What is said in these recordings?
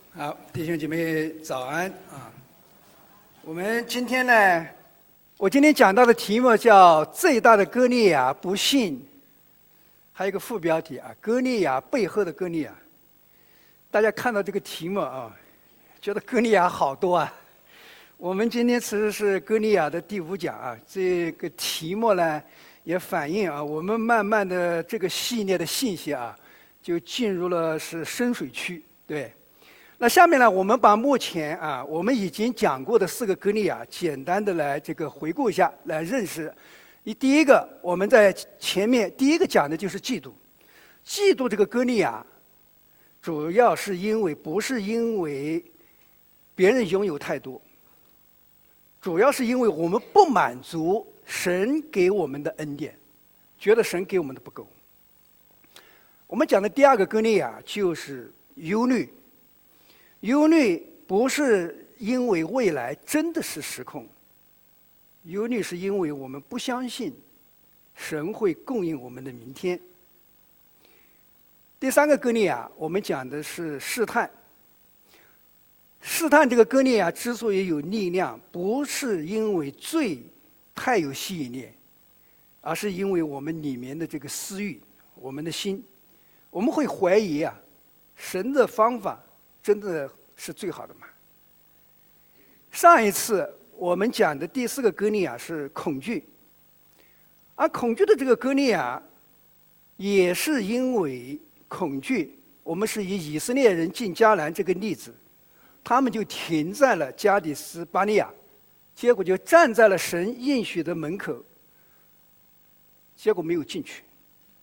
好，弟兄姐妹早安啊！我们今天呢，我今天讲到的题目叫最大的歌利亚不信，还有一个副标题啊，歌利亚背后的歌利亚。大家看到这个题目啊，觉得歌利亚好多啊。我们今天其实是歌利亚的第5讲啊，这个题目呢也反映啊，我们慢慢的这个系列的信息啊，就进入了是深水区，对。那下面呢，我们把目前啊我们已经讲过的4个歌利亚，简单的来这个回顾一下，来认识。第一个，我们在前面第一个讲的就是嫉妒。嫉妒这个歌利亚，主要是不是因为别人拥有太多，主要是因为我们不满足神给我们的恩典，觉得神给我们的不够。我们讲的第2个歌利亚就是忧虑。忧虑不是因为未来真的是失控，忧虑是因为我们不相信神会供应我们的明天。第3个歌利亚，我们讲的是试探。试探这个歌利亚之所以有力量，不是因为罪太有吸引力，而是因为我们里面的这个私欲，我们的心，我们会怀疑啊，神的方法真的是最好的吗？上一次我们讲的第4个歌利亚是恐惧，而恐惧的这个歌利亚，也是因为恐惧，我们是以色列人进迦南这个例子，他们就停在了加底斯巴利亚，结果就站在了神应许的门口，结果没有进去。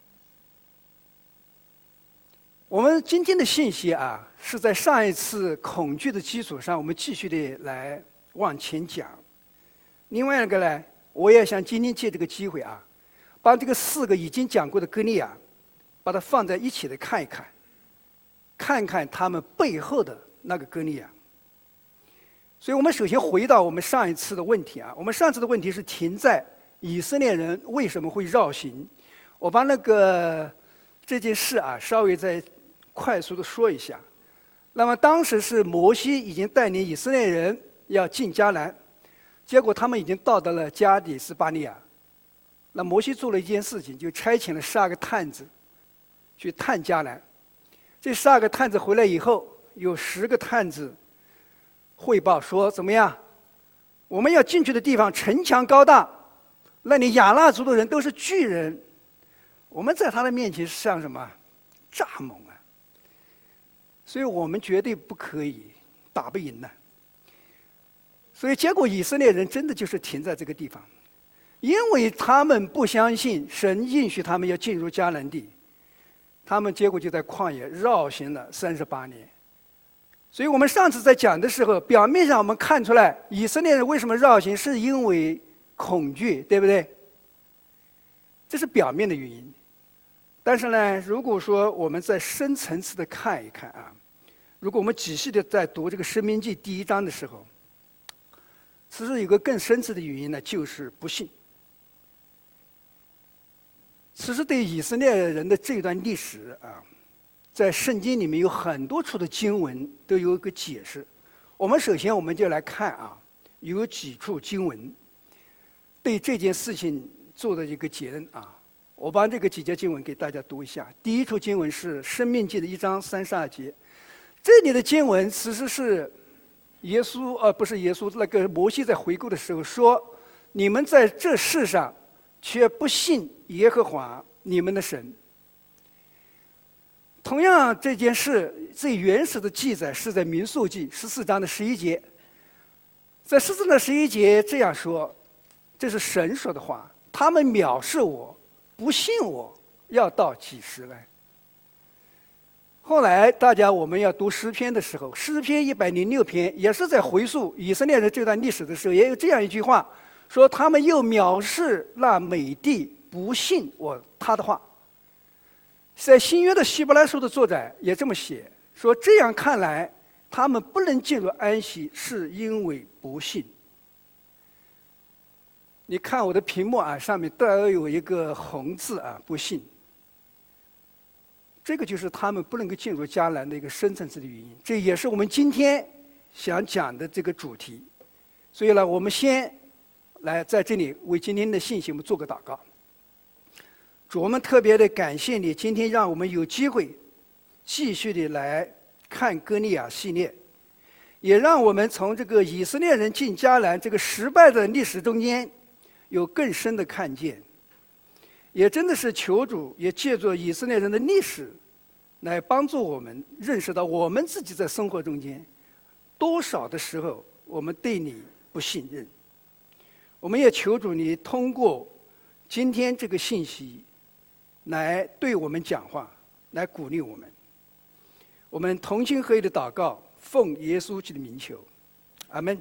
我们今天的信息啊，是在上一次恐惧的基础上，我们继续的来往前讲。另外一个呢，我也想今天借这个机会啊，把这个4个已经讲过的歌利亚，把它放在一起的看一看，看看他们背后的那个歌利亚。所以我们首先回到我们上一次的问题啊，我们上次的问题是停在以色列人为什么会绕行。我把这件事啊稍微再快速的说一下。那么当时是摩西已经带领以色列人要进迦南，结果他们已经到达了加底斯巴利亚。那摩西做了一件事情，就差遣了12个探子去探迦南。这12个探子回来以后，有10个探子汇报说，怎么样，我们要进去的地方城墙高大，那里亚衲族的人都是巨人，我们在他的面前像什么蚱蜢啊，所以我们绝对不可以，打不赢的。所以结果以色列人真的就是停在这个地方，因为他们不相信神应许他们要进入迦南地，他们结果就在旷野绕行了38年。所以我们上次在讲的时候，表面上我们看出来以色列人为什么绕行，是因为恐惧，对不对？这是表面的原因。但是呢，如果说我们再深层次的看一看啊，如果我们仔细的在读这个《申命记》第1章的时候，其实有个更深层的原因呢，就是不信。其实对以色列人的这段历史啊，在圣经里面有很多处的经文都有一个解释。我们首先我们就来看啊，有几处经文对这件事情做的一个结论啊。我把这个几节经文给大家读一下。第一处经文是《申命记》的1章32节，这里的经文其实是不是耶稣，那个摩西在回顾的时候说：“你们在这世上却不信耶和华你们的神。”同样这件事最原始的记载是在民数记14章的11节，在14章的11节这样说，这是神说的话：“他们藐视我，不信我，要到几时来？”后来我们要读诗篇的时候，诗篇106篇也是在回溯以色列人这段历史的时候，也有这样一句话，说他们又藐视那美地，不信他的话。在新约的希伯来书的作者也这么写，说这样看来，他们不能进入安息，是因为不信。你看我的屏幕啊，上面都有一个红字啊，不信。 这个就是他们不能够进入迦南的一个深层次的原因，这也是我们今天想讲的这个主题。所以呢，我们先来在这里为今天的信息我们做个祷告。主，我们特别的感谢你，今天让我们有机会继续的来看歌利亚系列，也让我们从这个以色列人进迦南这个失败的历史中间有更深的看见。也真的是求主也借助以色列人的历史来帮助我们认识到我们自己在生活中间多少的时候我们对你不信任。我们也求主你通过今天这个信息来对我们讲话，来鼓励我们。我们同心合意的祷告，奉耶稣基督的名求，阿们。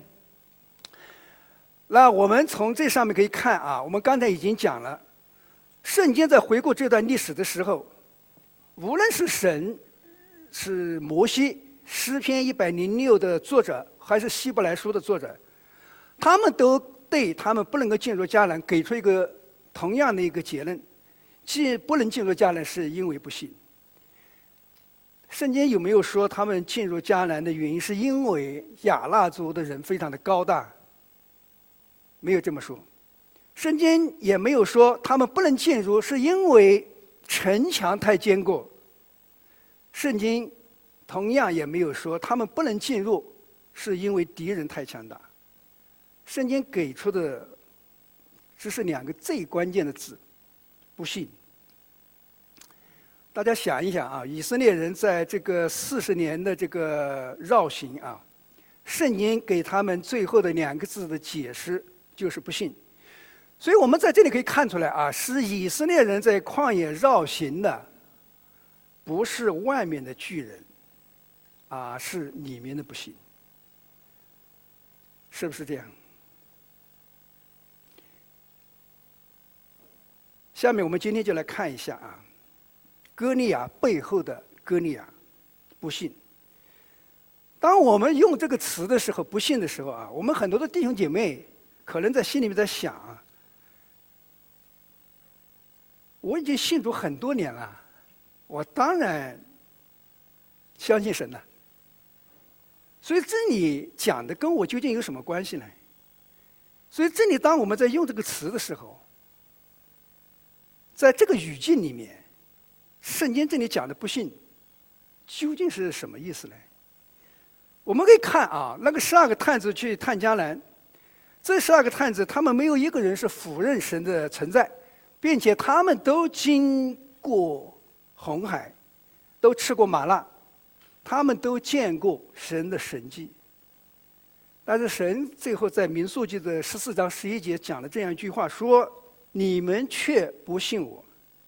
那我们从这上面可以看啊，我们刚才已经讲了，圣经在回顾这段历史的时候，无论是神、是摩西、诗篇106的作者，还是希伯来书的作者，他们都对他们不能够进入迦南给出一个同样的一个结论：既不能进入迦南，是因为不信。圣经有没有说他们进入迦南的原因是因为亚衲族的人非常的高大？没有这么说。圣经也没有说他们不能进入是因为城墙太坚固。圣经同样也没有说他们不能进入是因为敌人太强大。圣经给出的只是两个最关键的字：不信。大家想一想啊，以色列人在这个40年的这个绕行啊，圣经给他们最后的2个字的解释就是不信。所以我们在这里可以看出来啊，是以色列人在旷野绕行的，不是外面的巨人，啊，是里面的不信，是不是这样？下面我们今天就来看一下啊，歌利亚背后的歌利亚不信。当我们用这个词的时候，不信的时候啊，我们很多的弟兄姐妹可能在心里面在想啊，我已经信主很多年了，我当然相信神了。所以这里讲的跟我究竟有什么关系呢？所以这里当我们在用这个词的时候，在这个语境里面，圣经这里讲的不信究竟是什么意思呢？我们可以看啊，那个12个探子去探迦南，这12个探子他们没有一个人是否认神的存在，并且他们都经过红海，都吃过麻辣，他们都见过神的神迹。但是神最后在民数记的14章11节讲了这样一句话，说你们却不信我。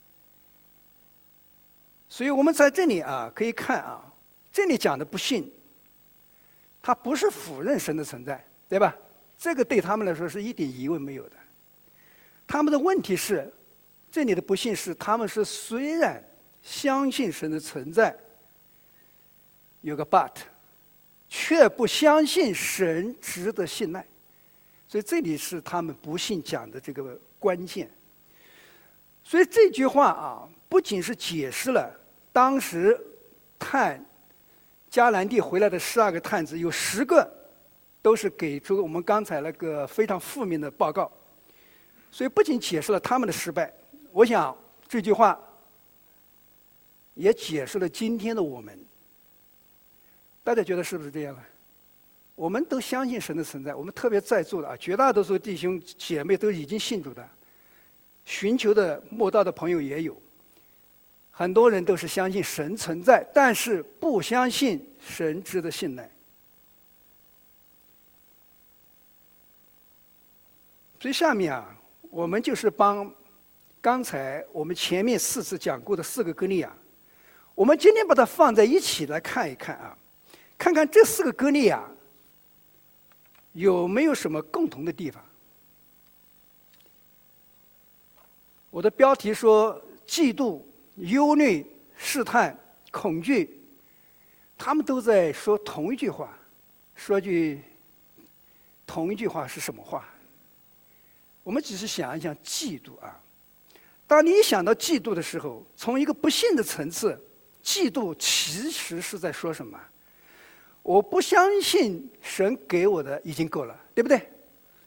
所以我们在这里啊可以看啊，这里讲的不信，他不是否认神的存在，对吧？这个对他们来说是一点疑问没有的。他们的问题是，这里的不信是他们是虽然相信神的存在，有个 but， 却不相信神值得信赖。所以这里是他们不信讲的这个关键。所以这句话啊，不仅是解释了当时探迦南地回来的12个探子，有10个都是给出我们刚才那个非常负面的报告。所以不仅解释了他们的失败，我想这句话也解释了今天的我们。大家觉得是不是这样呢？我们都相信神的存在，我们特别在座的啊，绝大多数弟兄姐妹都已经信主的，寻求的慕道的朋友也有。很多人都是相信神存在，但是不相信神值得信赖。所以下面啊，我们就是帮刚才我们前面4次讲过的4个歌利亚，我们今天把它放在一起来看一看啊，看看这4个歌利亚有没有什么共同的地方。我的标题说嫉妒、忧虑、试探、恐惧，他们都在说同一句话。说句同一句话是什么话？我们只是想一想嫉妒啊。当你一想到嫉妒的时候，从一个不信的层次， 嫉妒其实是在说什么？我不相信神给我的已经够了，对不对？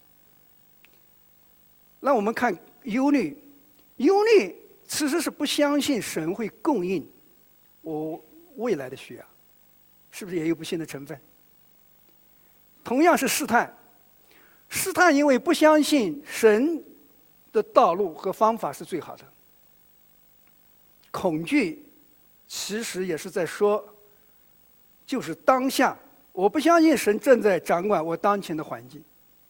那我们看忧虑，忧虑其实是不相信神会供应我未来的需要，是不是也有不信的成分？同样是试探，试探因为不相信神的道路和方法是最好的。恐惧其实也是在说，就是当下，我不相信神正在掌管我当前的环境。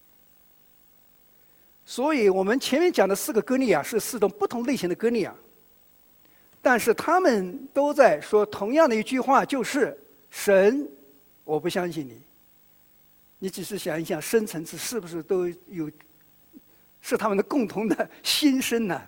所以我们前面讲的4个歌利亚是4种不同类型的歌利亚，但是他们都在说同样的一句话，就是神，我不相信你。你只是想一想，深层次是不是都有，是他们的共同的心声呢？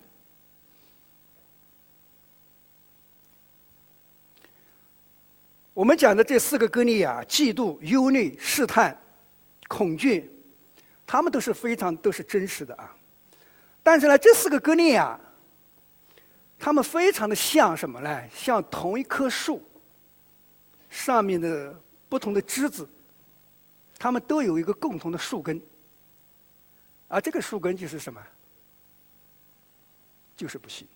我们讲的这4个歌利亚，嫉妒、忧虑、试探、恐惧，他们都是真实的啊。但是呢，这4个歌利亚，他们非常的像什么呢？像同一棵树上面的不同的枝子，他们都有一个共同的树根，而这个树根就是什么？就是不信。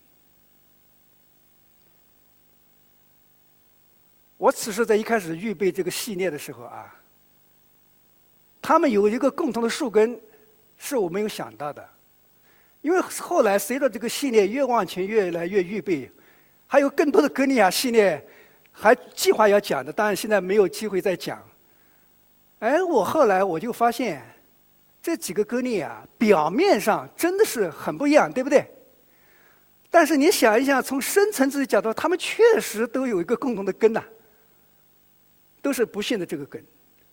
我此时在一开始预备这个系列的时候啊，他们有一个共同的树根，是我没有想到的。因为后来随着这个系列越往前越来越预备，还有更多的歌利亚系列还计划要讲的，当然现在没有机会再讲。我后来就发现，这几个歌利亚表面上真的是很不一样，对不对？但是你想一想，从深层次的角度，他们确实都有一个共同的根呐，都是不信的这个根。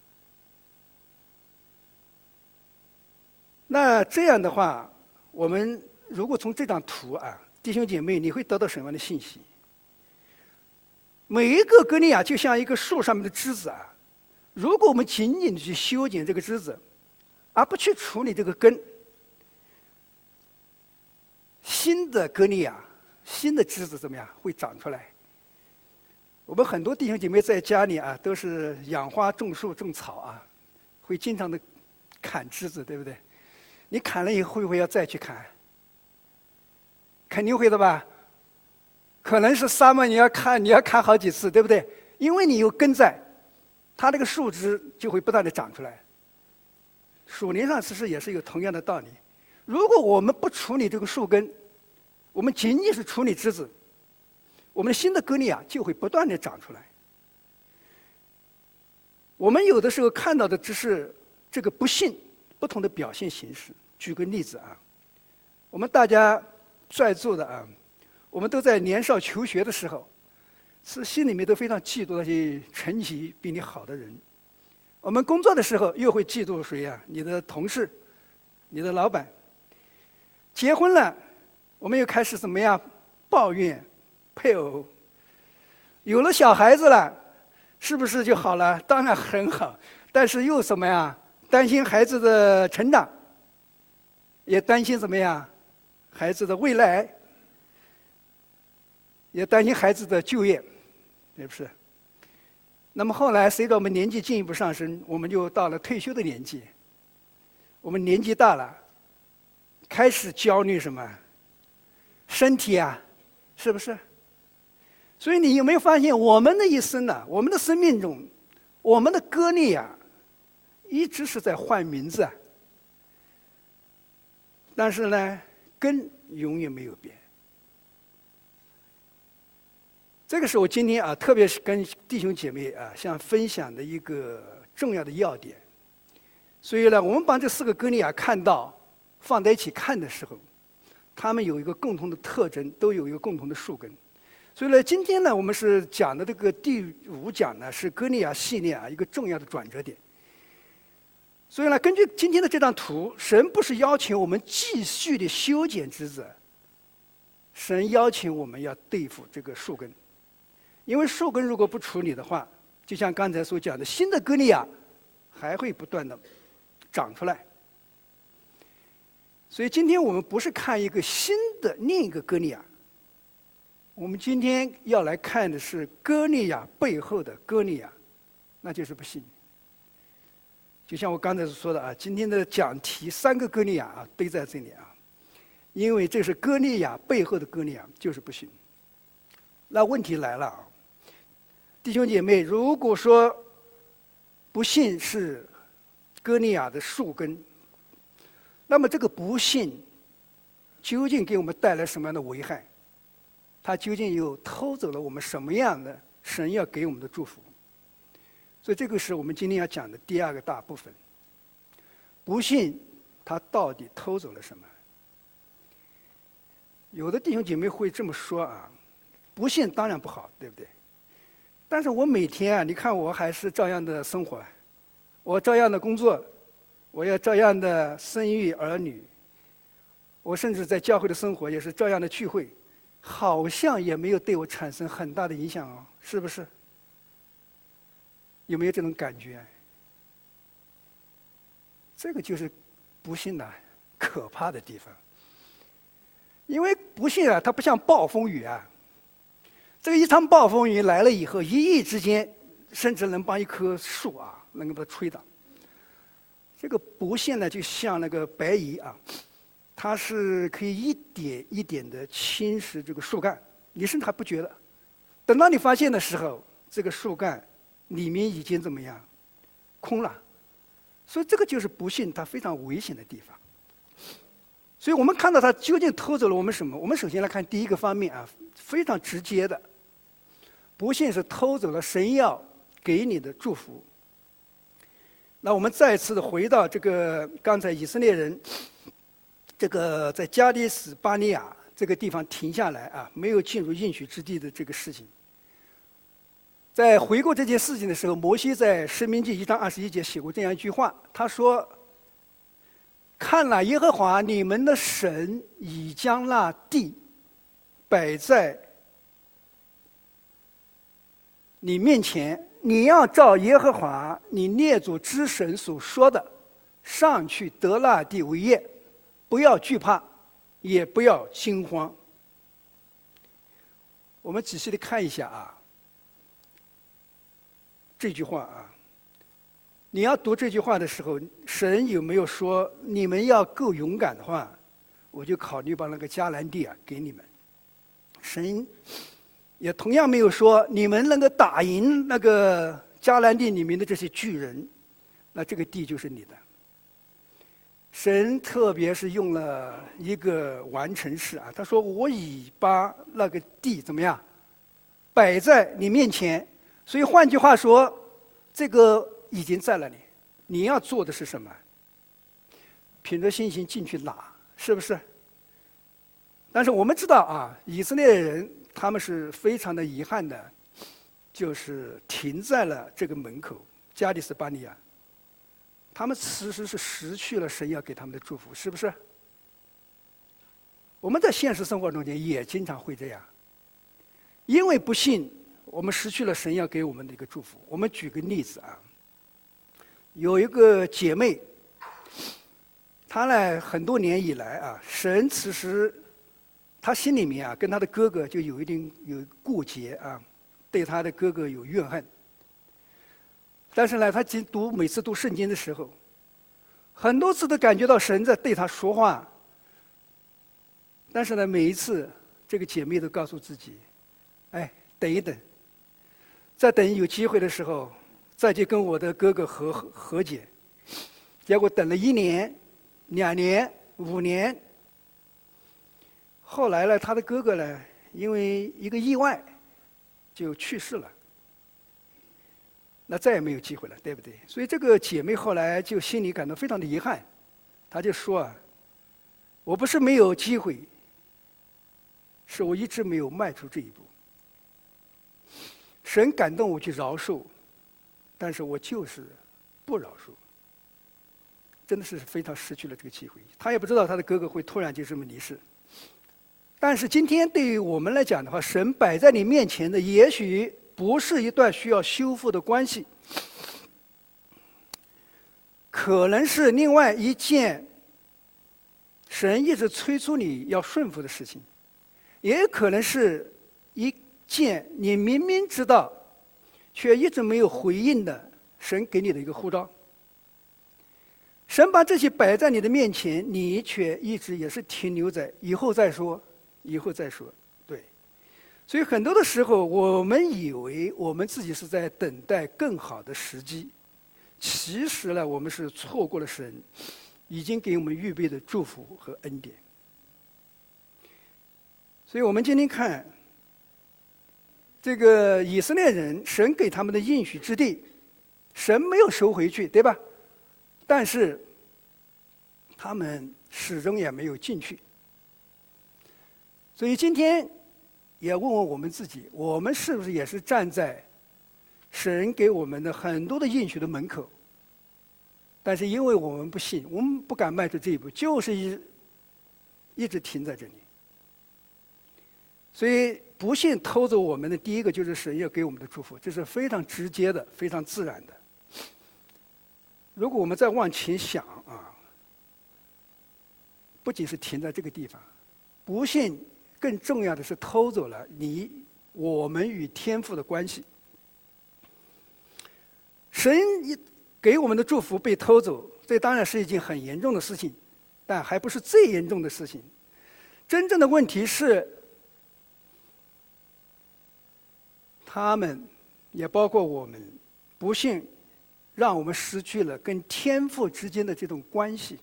那这样的话，我们如果从这张图啊，弟兄姐妹，你会得到什么样的信息？每一个歌利亚就像一个树上面的枝子啊，如果我们仅仅去修剪这个枝子，而不去处理这个根，新的歌利亚、新的枝子怎么样会长出来？我们很多弟兄姐妹在家里啊，都是养花、种树、种草啊，会经常的砍枝子，对不对？你砍了以后会不会要再去砍？肯定会的吧？可能是沙漠，你要砍好几次，对不对？因为你有根在，它这个树枝就会不断的长出来。属灵上其实也是有同样的道理。如果我们不处理这个树根，我们仅仅是处理枝子，我们新的歌利亚就会不断的长出来。我们有的时候看到的只是这个不信不同的表现形式。举个例子啊，我们大家在座的啊，我们都在年少求学的时候，是心里面都非常嫉妒那些成绩比你好的人。我们工作的时候又会嫉妒谁啊？你的同事，你的老板。结婚了，我们又开始怎么样抱怨配偶。有了小孩子了，是不是就好了？当然很好，但是又怎么样？担心孩子的成长，也担心怎么样？孩子的未来，也担心孩子的就业，是不是？那么后来随着我们年纪进一步上升，我们就到了退休的年纪。我们年纪大了，开始焦虑什么？身体啊，是不是？所以你有没有发现，我们的一生呢，我们的生命中，我们的歌利亚一直是在换名字，但是呢，根永远没有变。这个是我今天啊，特别是跟弟兄姐妹啊，想分享的一个重要的要点。所以呢，我们把这4个歌利亚放在一起看的时候，他们有一个共同的特征，都有一个共同的树根。所以呢，今天呢，我们是讲的这个第5讲呢，是歌利亚系列啊一个重要的转折点。所以呢，根据今天的这张图，神不是要求我们继续的修剪枝子，神要求我们要对付这个树根。因为树根如果不处理的话，就像刚才所讲的，新的歌利亚还会不断的长出来。所以今天我们不是看一个新的另一个歌利亚， 我们今天要来看的是歌利亚背后的歌利亚，那就是不信。就像我刚才所说的啊，今天的讲题3个歌利亚啊堆在这里啊，因为这是歌利亚背后的歌利亚，就是不信。那问题来了啊，弟兄姐妹，如果说不信是歌利亚的树根，那么这个不信究竟给我们带来什么样的危害？它究竟又偷走了我们什么样的神要给我们的祝福？所以这个是我们今天要讲的第2个大部分。不信它到底偷走了什么？有的弟兄姐妹会这么说啊，不信当然不好，对不对？但是我每天啊，你看我还是照样的生活，我照样的工作，我要照样的生育儿女，我甚至在教会的生活也是照样的聚会，好像也没有对我产生很大的影响哦，是不是？有没有这种感觉？这个就是不信的可怕的地方。因为不信啊，它不像暴风雨啊，这个一场暴风雨来了以后，一夜之间，甚至能把一棵树啊，能够把它吹倒。这个不信呢，就像那个白蚁啊，它是可以一点一点的侵蚀这个树干，你甚至还不觉得。等到你发现的时候，这个树干里面已经怎么样，空了。所以这个就是不信它非常危险的地方。所以我们看到它究竟偷走了我们什么？我们首先来看第一个方面啊，非常直接的，不信是偷走了神要给你的祝福。那我们再次的回到这个刚才以色列人，这个在加迪斯巴尼亚这个地方停下来啊，没有进入应许之地的这个事情。在回顾这件事情的时候，摩西在申命记1章21节写过这样一句话，他说：看了耶和华你们的神已将那地摆在你面前，你要照耶和华你列祖之神所说的，上去得那地为业，不要惧怕，也不要惊慌。我们仔细的看一下啊，这句话啊，你要读这句话的时候，神有没有说你们要够勇敢的话，我就考虑把那个迦南地啊给你们？神也同样没有说你们能够打赢那个迦南地里面的这些巨人，那这个地就是你的。神特别是用了一个完成式啊，他说我已把那个地怎么样摆在你面前，所以换句话说，这个已经在那里，你要做的是什么？凭着信心进去拿，是不是？但是我们知道啊，以色列人他们是非常的遗憾的，就是停在了这个门口，加利斯巴尼亚。他们其实是失去了神要给他们的祝福，是不是？我们在现实生活中间也经常会这样，因为不信，我们失去了神要给我们的一个祝福。我们举个例子啊，有一个姐妹，她呢很多年以来啊，神其实她心里面啊跟她的哥哥就有顾结啊，对她的哥哥有怨恨。但是呢，她每次读圣经的时候，很多次都感觉到神在对她说话。但是呢，每一次这个姐妹都告诉自己，哎，等一等，再等有机会的时候，再去跟我的哥哥和解。结果等了1年、2年、5年，后来呢，她的哥哥呢，因为一个意外，就去世了。那再也没有机会了，对不对？所以这个姐妹后来就心里感到非常的遗憾，她就说啊，我不是没有机会，是我一直没有迈出这一步。神感动我去饶恕，但是我就是不饶恕，真的是非常失去了这个机会。她也不知道她的哥哥会突然就这么离世。但是今天对于我们来讲的话，神摆在你面前的，也许不是一段需要修复的关系，可能是另外一件神一直催促你要顺服的事情，也可能是件你明明知道，却一直没有回应的神给你的一个呼召。神把这些摆在你的面前，你却一直也是停留在以后再说，以后再说。对，所以很多的时候，我们以为我们自己是在等待更好的时机，其实呢，我们是错过了神已经给我们预备的祝福和恩典。所以我们今天看这个以色列人，神给他们的应许之地，神没有收回去，对吧？但是他们始终也没有进去。所以今天也问问我们自己，我们是不是也是站在神给我们的很多的应许的门口，但是因为我们不信，我们不敢迈出这一步，就是一直停在这里。所以不信偷走我们的第一个就是神要给我们的祝福，这是非常直接的，非常自然的。如果我们再往前想啊，不仅是停在这个地方，不信更重要的是偷走了我们与天父的关系。神给我们的祝福被偷走，这当然是一件很严重的事情，但还不是最严重的事情。真正的问题是，他们也包括我们，不信让我们失去了跟天父之间的这种关系。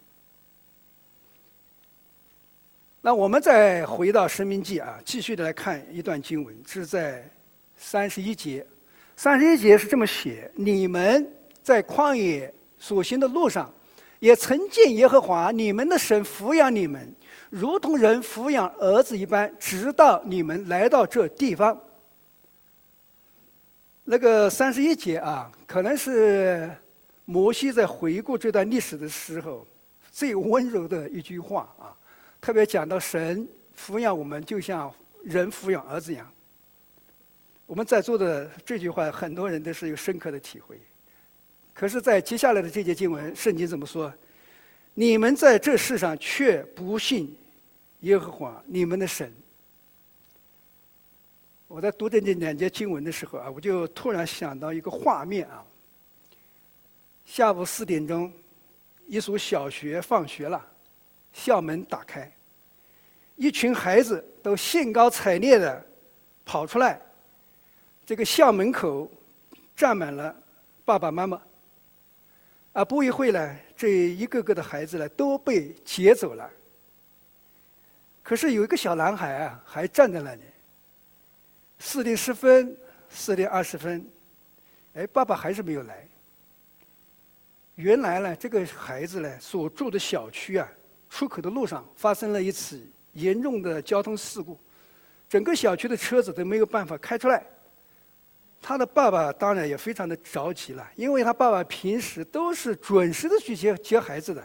那我们再回到申命记啊，继续的来看一段经文，是在31节。31节是这么写：你们在旷野所行的路上，也曾见耶和华你们的神抚养你们，如同人抚养儿子一般，直到你们来到这地方。那个31节啊，可能是摩西在回顾这段历史的时候最温柔的一句话啊，特别讲到神抚养我们就像人抚养儿子一样。我们在座的这句话，很多人都是有深刻的体会。可是，在接下来的这节经文，圣经怎么说？你们在这世上却不信耶和华你们的神。我在读这两节经文的时候啊，我就突然想到一个画面啊。下午4点钟，一所小学放学了，校门打开，一群孩子都兴高采烈地跑出来，这个校门口站满了爸爸妈妈。啊，不一会呢，这一个个的孩子呢都被接走了。可是有一个小男孩啊，还站在那里。4点10分，4点20分，哎，爸爸还是没有来。原来呢，这个孩子呢所住的小区啊，出口的路上发生了一次严重的交通事故，整个小区的车子都没有办法开出来。他的爸爸当然也非常的着急了，因为他爸爸平时都是准时的去接孩子的。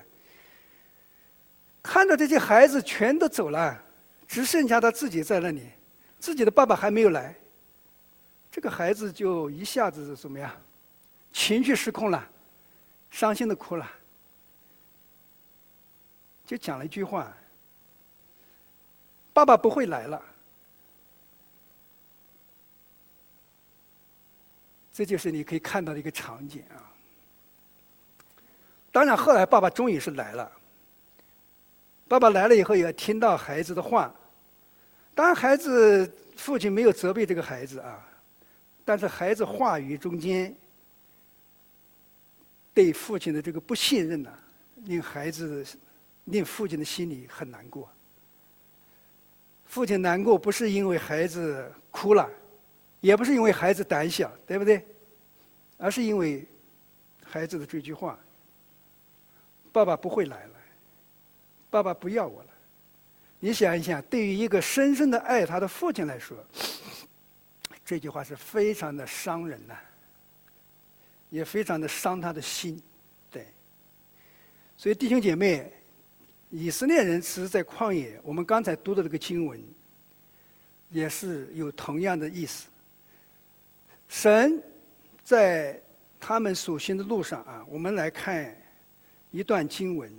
看到这些孩子全都走了，只剩下他自己在那里，自己的爸爸还没有来，这个孩子就一下子怎么样，情绪失控了，伤心的哭了，就讲了一句话：爸爸不会来了。这就是你可以看到的一个场景啊。当然后来爸爸终于是来了，爸爸来了以后也听到孩子的话，当然孩子父亲没有责备这个孩子啊，但是孩子话语中间对父亲的这个不信任呢，令父亲的心里很难过。父亲难过不是因为孩子哭了，也不是因为孩子胆小，对不对？而是因为孩子的这句话：爸爸不会来了，爸爸不要我了。你想一想，对于一个深深的爱他的父亲来说，这句话是非常的伤人的，也非常的伤他的心。对，所以弟兄姐妹，以色列人其实在旷野，我们刚才读的这个经文也是有同样的意思。神在他们所行的路上啊，我们来看一段经文，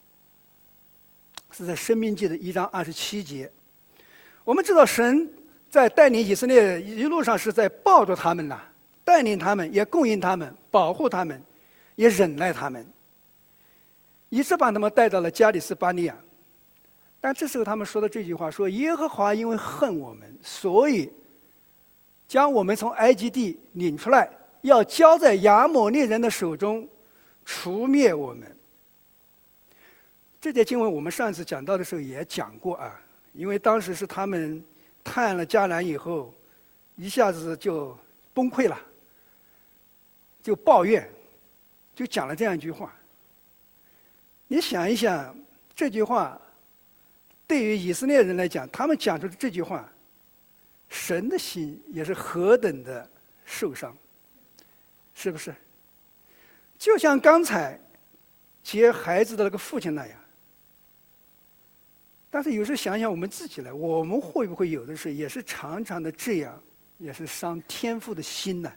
是在申命记的1章27节。我们知道神在带领以色列一路上是在抱着他们呐，带领他们，也供应他们，保护他们，也忍耐他们，一直把他们带到了加利斯巴尼亚。但这时候他们说的这句话说：“耶和华因为恨我们，所以将我们从埃及地领出来，要交在亚摩利人的手中，除灭我们。”这节经文我们上次讲到的时候也讲过啊，因为当时是他们探了迦南以后，一下子就崩溃了，就抱怨，就讲了这样一句话。你想一想，这句话对于以色列人来讲，他们讲出的这句话，神的心也是何等的受伤，是不是？就像刚才接孩子的那个父亲那样。但是有时候想想我们自己来，我们会不会有的时候也是常常的这样，也是伤天父的心呢？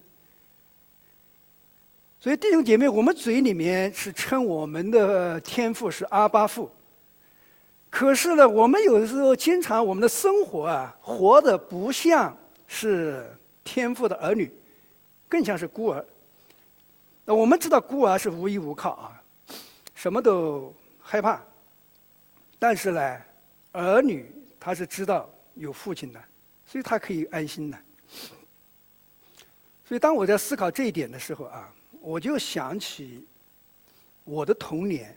所以弟兄姐妹，我们嘴里面是称我们的天父是阿爸父，可是呢，我们有的时候经常我们的生活啊，活得不像是天父的儿女，更像是孤儿。那我们知道孤儿是无依无靠啊，什么都害怕，但是呢，儿女他是知道有父亲的，所以他可以安心的。所以当我在思考这一点的时候啊，我就想起我的童年。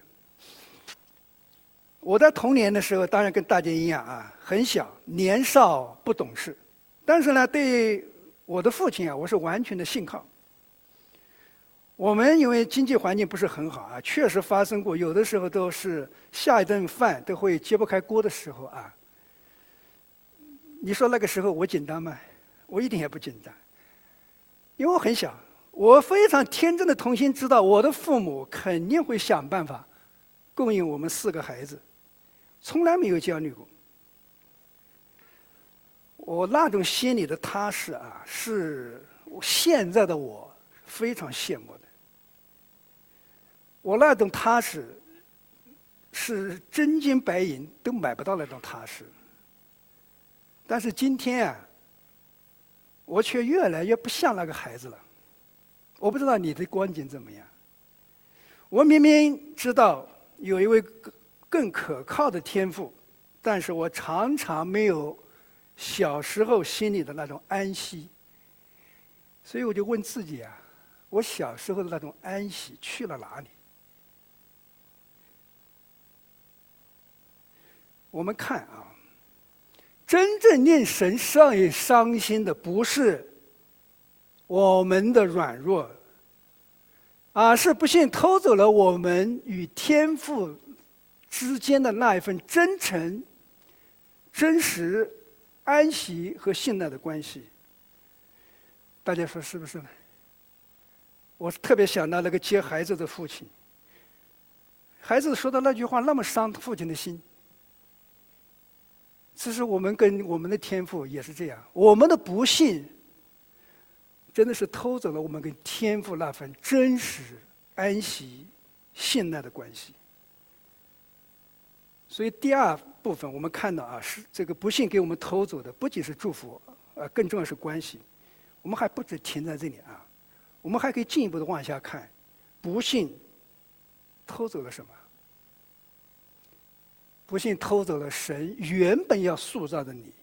我在童年的时候，当然跟大家一样啊，很小，年少不懂事。但是呢，对我的父亲啊，我是完全的信靠。我们因为经济环境不是很好啊，确实发生过，有的时候都是下一顿饭都会揭不开锅的时候啊。你说那个时候我紧张吗？我一点也不紧张，因为我很小，我非常天真的童心知道，我的父母肯定会想办法供应我们4个孩子，从来没有焦虑过。我那种心里的踏实啊，是现在的我非常羡慕的。我那种踏实，是真金白银都买不到那种踏实。但是今天啊，我却越来越不像那个孩子了。我不知道你的观点怎么样。我明明知道有一位更可靠的天父，但是我常常没有小时候心里的那种安息。所以我就问自己啊，我小时候的那种安息去了哪里？我们看啊，真正令神伤心的不是我们的软弱，而是不幸偷走了我们与天父之间的那一份真诚、真实、安息和信赖的关系。大家说是不是呢？我特别想到那个接孩子的父亲，孩子说的那句话那么伤父亲的心。其实我们跟我们的天父也是这样，我们的不幸真的是偷走了我们跟天父那份真实、安息、信赖的关系。所以第二部分我们看到啊，是这个不幸给我们偷走的不仅是祝福，更重要是关系。我们还不止停在这里啊，我们还可以进一步的往下看，不幸偷走了什么？不幸偷走了神原本要塑造的你。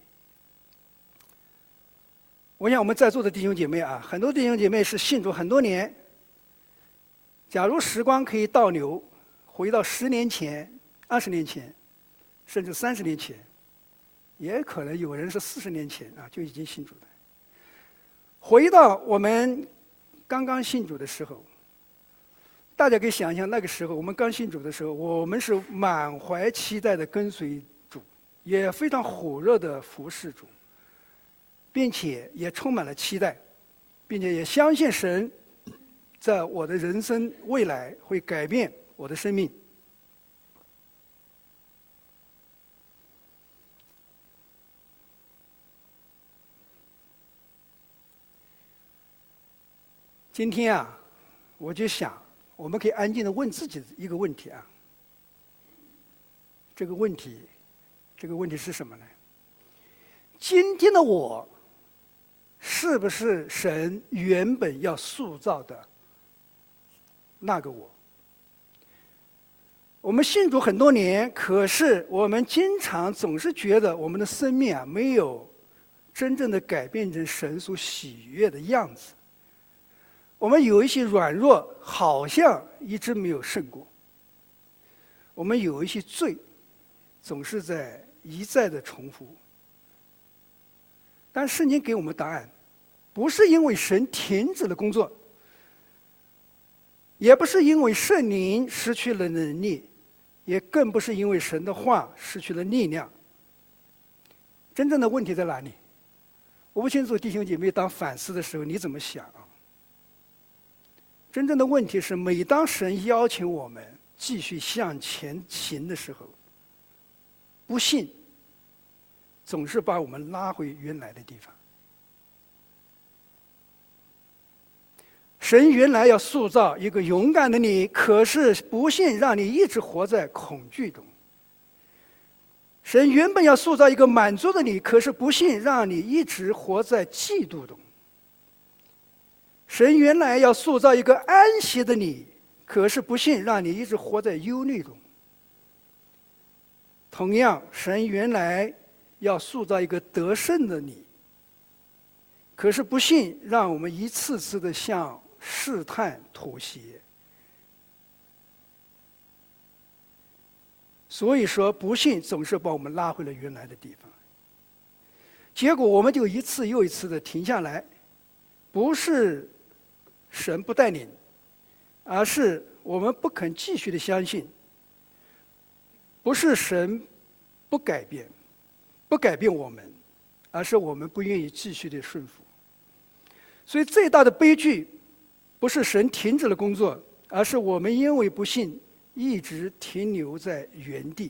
我想我们在座的弟兄姐妹啊，很多弟兄姐妹是信主很多年。假如时光可以倒流，回到10年前、20年前，甚至30年前，也可能有人是40年前啊就已经信主的。回到我们刚刚信主的时候，大家可以想象，那个时候我们刚信主的时候，我们是满怀期待的跟随主，也非常火热的服侍主，并且也充满了期待，并且也相信神在我的人生未来会改变我的生命。今天啊，我就想，我们可以安静地问自己一个问题啊。这个问题是什么呢？ 今天的我，是不是神原本要塑造的那个我？我们信主很多年，可是我们经常总是觉得我们的生命没有真正的改变成神所喜悦的样子。我们有一些软弱，好像一直没有胜过。我们有一些罪，总是在一再的重复。但圣经给我们答案，不是因为神停止了工作，也不是因为圣灵失去了能力，也更不是因为神的话失去了力量。真正的问题在哪里？我不清楚弟兄姐妹当反思的时候你怎么想啊？真正的问题是，每当神邀请我们继续向前行的时候，不信总是把我们拉回原来的地方。神原来要塑造一个勇敢的你，可是不信让你一直活在恐惧中。神原本要塑造一个满足的你，可是不信让你一直活在嫉妒中。神原来要塑造一个安息的你，可是不信让你一直活在忧虑中。同样，神原来要塑造一个得胜的你，可是不信让我们一次次的向试探妥协。所以说，不信总是把我们拉回了原来的地方，结果我们就一次又一次的停下来。不是神不带领，而是我们不肯继续的相信。不是神不改变，不改变我们，而是我们不愿意继续的顺服。所以最大的悲剧，不是神停止了工作，而是我们因为不信，一直停留在原地。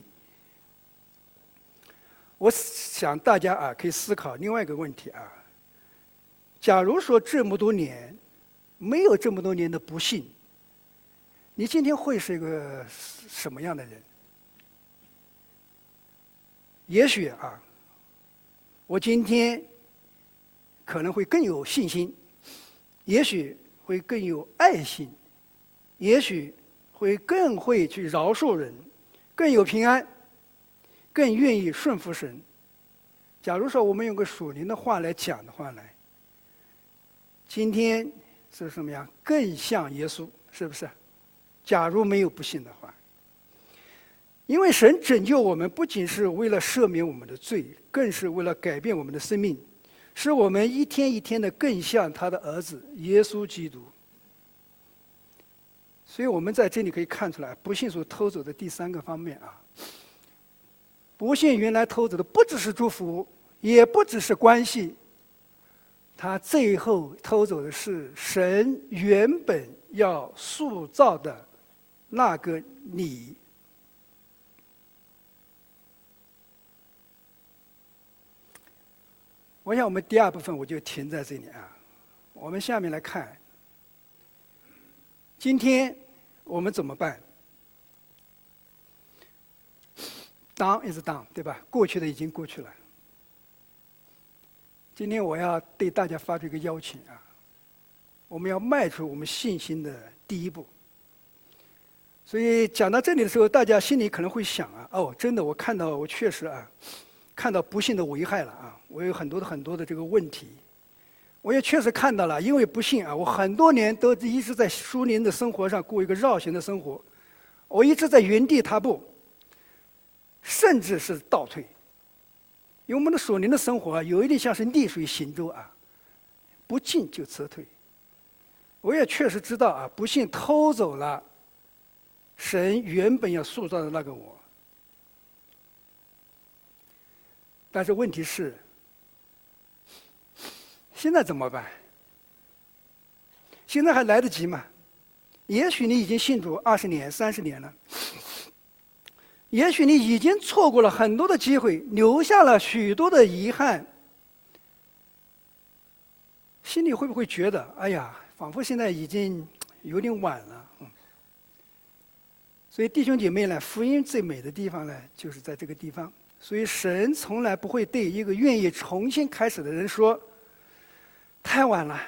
我想大家可以思考另外一个问题假如说这么多年没有这么多年的不信，你今天会是一个什么样的人？也许我今天可能会更有信心，也许会更有爱心，也许会更会去饶恕人，更有平安，更愿意顺服神。假如说我们用个属灵的话来讲的话呢，今天是什么样？更像耶稣，是不是？假如没有不信的话，因为神拯救我们不仅是为了赦免我们的罪，更是为了改变我们的生命，使我们一天一天的更像他的儿子耶稣基督。所以我们在这里可以看出来，不信所偷走的第三个方面不信原来偷走的不只是祝福，也不只是关系，他最后偷走的是神原本要塑造的那个你。我想我们第二部分我就停在这里我们下面来看，今天我们怎么办？ Done is done， 对吧？过去的已经过去了。今天我要对大家发出一个邀请我们要迈出我们信心的第一步。所以讲到这里的时候，大家心里可能会想真的，我确实看到不幸的危害了我有很多的这个问题，我也确实看到了，因为不幸我很多年都一直在属灵的生活上过一个绕行的生活，我一直在原地踏步，甚至是倒退。因为我们的属灵的生活有一点像是逆水行舟不进就撤退。我也确实知道不幸偷走了神原本要塑造的那个我。但是问题是，现在怎么办？现在还来得及吗？也许你已经信主20年、30年了，也许你已经错过了很多的机会，留下了许多的遗憾，心里会不会觉得，哎呀，仿佛现在已经有点晚了？所以弟兄姐妹呢，福音最美的地方呢，就是在这个地方。 所以神从来不会对一个愿意重新开始的人说太晚了。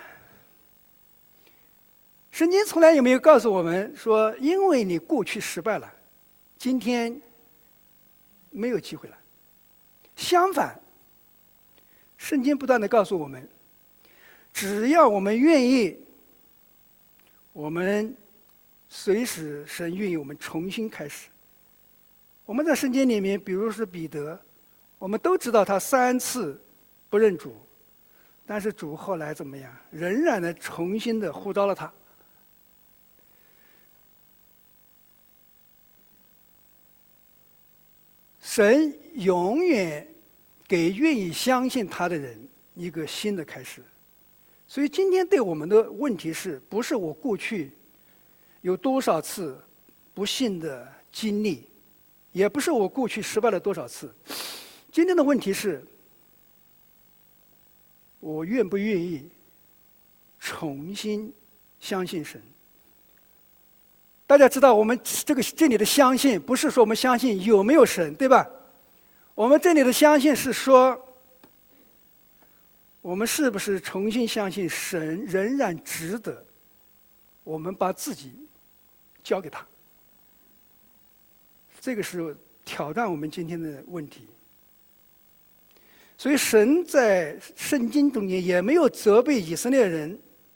圣经从来也没有告诉我们说，因为你过去失败了，今天没有机会了。相反，圣经不断地告诉我们，只要我们愿意，我们随时神愿意我们重新开始。我们在圣经里面，比如说彼得，我们都知道他3次不认主，但是主后来怎么样？仍然的重新的呼召了他。神永远给愿意相信他的人一个新的开始。所以今天对我们的问题是不是我过去有多少次不幸的经历，也不是我过去失败了多少次。今天的问题是，我愿不愿意重新相信神？大家知道，我们这里的相信，不是说我们相信有没有神，对吧？我们这里的相信是说，我们是不是重新相信神仍然值得我们把自己交给他？这个是挑战我们今天的问题。所以神在圣经中间也没有责备以色列人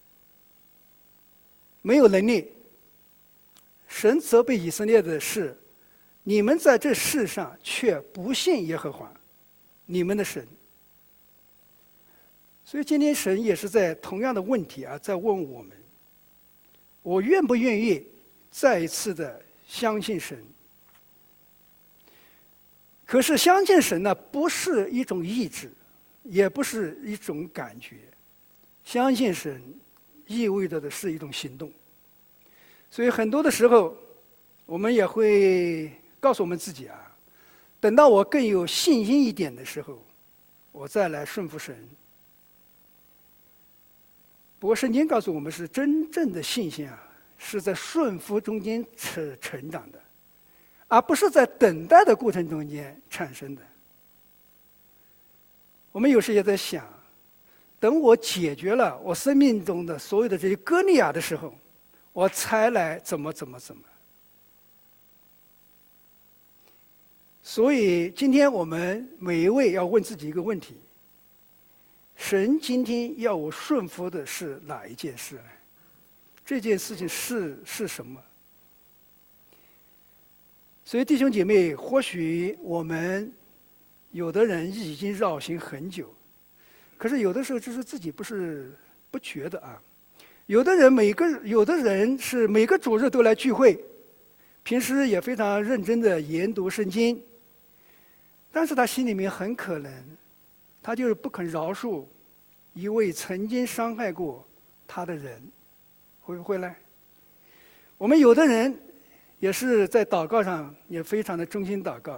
没有能力。神责备以色列的是，你们在这世上却不信耶和华你们的神。所以今天神也是在同样的问题啊，在问我们，我愿不愿意再一次的相信神？可是相信神呢，不是一种意志，也不是一种感觉，相信神意味着的是一种行动。所以很多的时候，我们也会告诉我们自己啊，等到我更有信心一点的时候，我再来顺服神。不过圣经告诉我们，是真正的信心啊，是在顺服中间成长的，而不是在等待的过程中间产生的。我们有时也在想，等我解决了我生命中的所有的这些歌利亚的时候，我才来怎么。所以今天我们每一位要问自己一个问题：神今天要我顺服的是哪一件事呢？这件事情是什么？所以弟兄姐妹，或许我们有的人已经绕行很久，可是有的时候就是自己不觉得啊。有的人是每个主日都来聚会，平时也非常认真的研读圣经，但是他心里面很可能，他就是不肯饶恕一位曾经伤害过他的人，会不会呢？我们有的人也是在祷告上也非常的忠心祷告，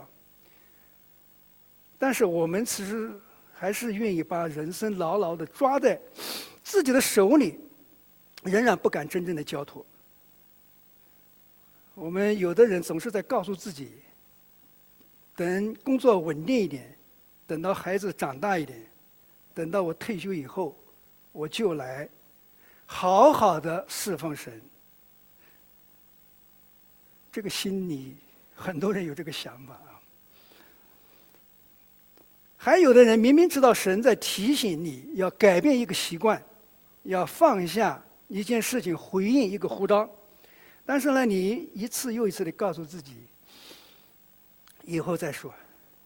但是我们其实还是愿意把人生牢牢的抓在自己的手里，仍然不敢真正的交托。我们有的人总是在告诉自己，等工作稳定一点，等到孩子长大一点，等到我退休以后，我就来好好的侍奉神。这个心里很多人有这个想法啊。还有的人明明知道神在提醒你要改变一个习惯，要放下一件事情，回应一个呼召，但是呢，你一次又一次地告诉自己，以后再说。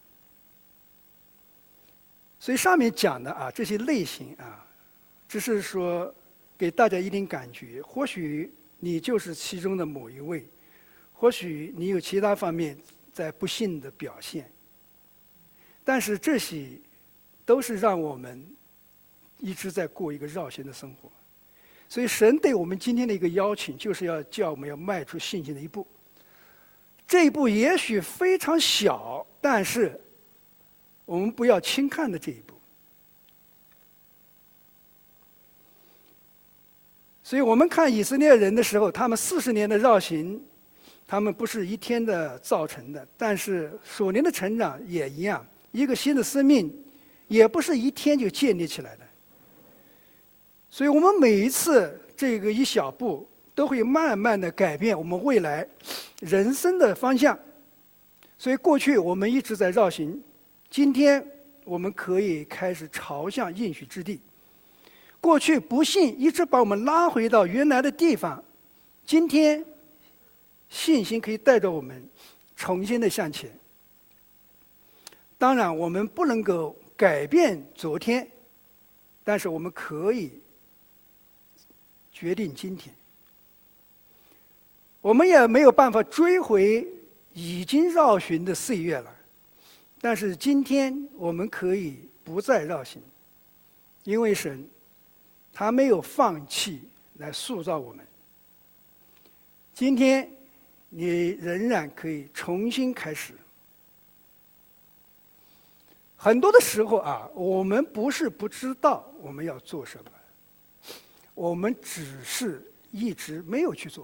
所以上面讲的啊，这些类型啊，只是说给大家一点感觉，或许你就是其中的某一位，或许你有其他方面在不幸的表现，但是这些都是让我们一直在过一个绕行的生活。所以神对我们今天的一个邀请，就是要叫我们要迈出信心的一步。这一步也许非常小，但是我们不要轻看的这一步。所以我们看以色列人的时候，他们40年的绕行， 他们不是一天的造成的，但是属灵的成长也一样，一个新的生命也不是一天就建立起来的。所以我们每一次这个一小步，都会慢慢的改变我们未来人生的方向。所以过去我们一直在绕行，今天我们可以开始朝向应许之地。过去不信一直把我们拉回到原来的地方，今天信心可以带着我们重新的向前。当然我们不能够改变昨天，但是我们可以决定今天。我们也没有办法追回已经绕行的岁月了，但是今天我们可以不再绕行，因为神他没有放弃来塑造我们。今天你仍然可以重新开始。很多的时候啊，我们不是不知道我们要做什么，我们只是一直没有去做。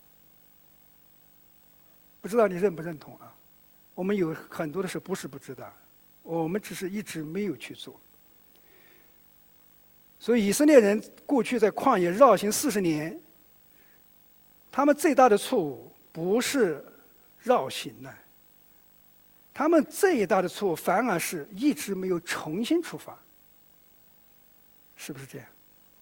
不知道你认不认同啊？我们有很多的事不是不知道，我们只是一直没有去做。所以以色列人过去在旷野绕行40年，他们最大的错误不是绕行呢，他们最大的错误反而是一直没有重新出发，是不是这样？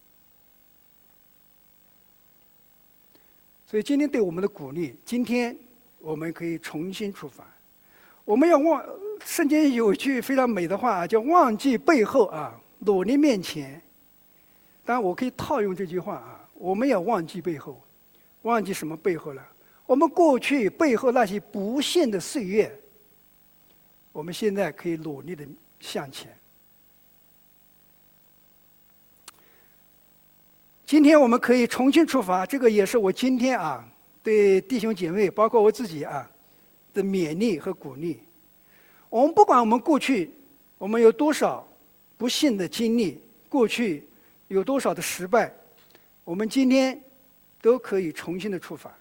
所以今天对我们的鼓励，今天我们可以重新出发。我们要圣经有一句非常美的话，叫忘记背后啊，努力面前。当然我可以套用这句话啊，我们要忘记背后。忘记什么背后了？我们过去背后那些不幸的岁月，我们现在可以努力的向前。今天我们可以重新出发，这个也是我今天啊对弟兄姐妹，包括我自己啊的勉励和鼓励。我们不管我们过去我们有多少不幸的经历，过去有多少的失败，我们今天都可以重新的出发。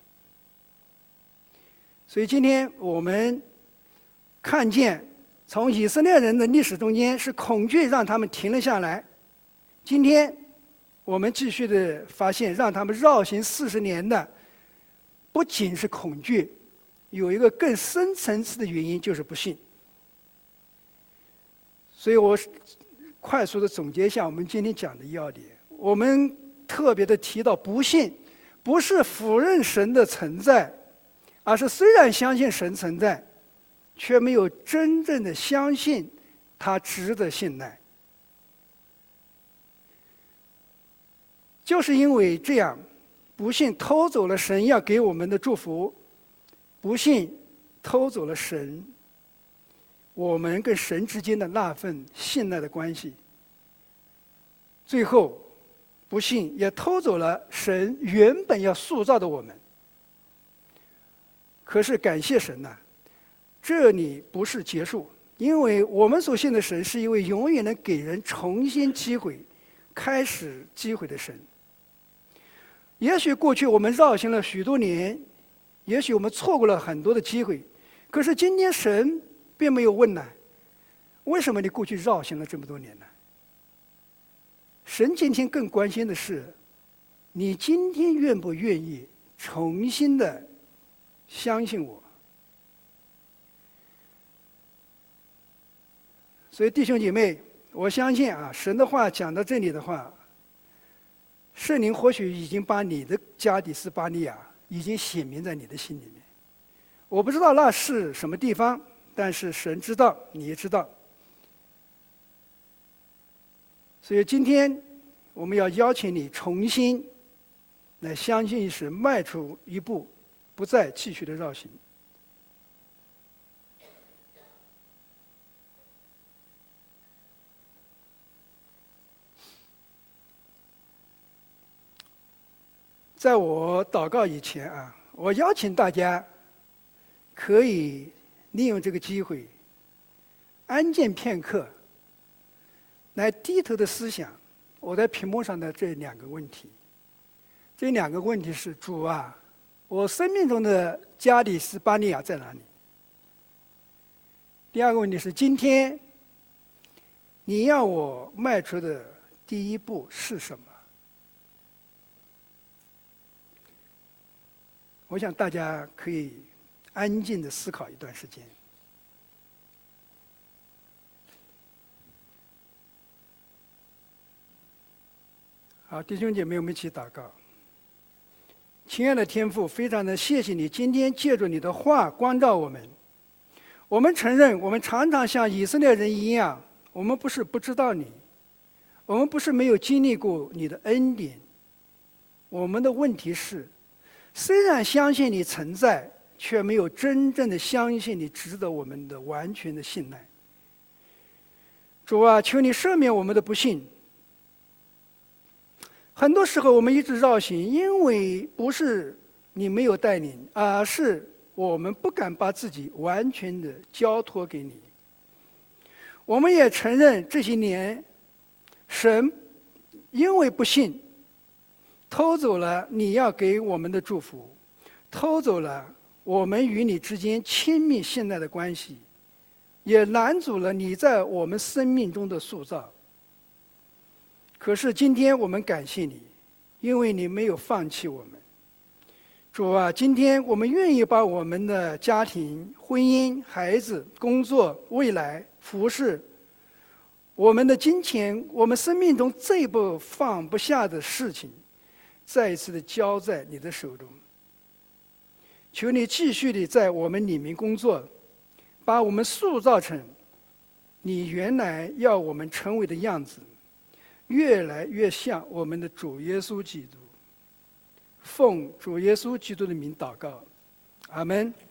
所以今天我们看见，从以色列人的历史中间是恐惧让他们停了下来，今天我们继续的发现，让他们绕行40年的不仅是恐惧，有一个更深层次的原因，就是不信。所以我快速的总结一下我们今天讲的要点。我们特别的提到不信，不是否认神的存在，而是虽然相信神存在，却没有真正的相信他值得信赖。就是因为这样，不信偷走了神要给我们的祝福，不信偷走了神我们跟神之间的那份信赖的关系，最后不信也偷走了神原本要塑造的我们。可是感谢神呐，这里不是结束，因为我们所信的神是一位永远能给人重新机会、开始机会的神。也许过去我们绕行了许多年，也许我们错过了很多的机会，可是今天神并没有问呢，为什么你过去绕行了这么多年呢？神今天更关心的是，你今天愿不愿意重新的相信我？所以弟兄姐妹，我相信啊，神的话讲到这里的话，圣灵或许已经把你的加底斯巴利亚已经显明在你的心里面。我不知道那是什么地方，但是神知道，你也知道。所以今天我们要邀请你重新来相信神，迈出一步，不再继续的绕行。在我祷告以前啊，我邀请大家可以利用这个机会，安静片刻，来低头的思想我在屏幕上的这2个问题。这2个问题是：主啊， 我生命中的加利斯巴尼亚在哪里？第二个问题是，今天你要我迈出的第一步是什么？我想大家可以安静的思考一段时间。好，弟兄姐妹，我们一起祷告。亲爱的天父，非常的谢谢你今天借助你的话光照我们。我们承认，我们常常像以色列人一样，我们不是不知道你，我们不是没有经历过你的恩典。我们的问题是，虽然相信你存在，却没有真正的相信你值得我们的完全的信赖。主啊，求你赦免我们的不信。很多时候我们一直绕行，因为不是你没有带领，而是我们不敢把自己完全的交托给你。我们也承认这些年，神因为不信，偷走了你要给我们的祝福，偷走了我们与你之间亲密信赖的关系，也拦阻了你在我们生命中的塑造。可是今天我们感谢你，因为你没有放弃我们。主啊，今天我们愿意把我们的家庭、婚姻、孩子、工作、未来、服饰，我们的金钱，我们生命中最不放不下的事情，再一次的交在你的手中。求你继续的在我们里面工作，把我们塑造成你原来要我们成为的样子，越来越像我们的主耶稣基督。奉主耶稣基督的名祷告，阿们。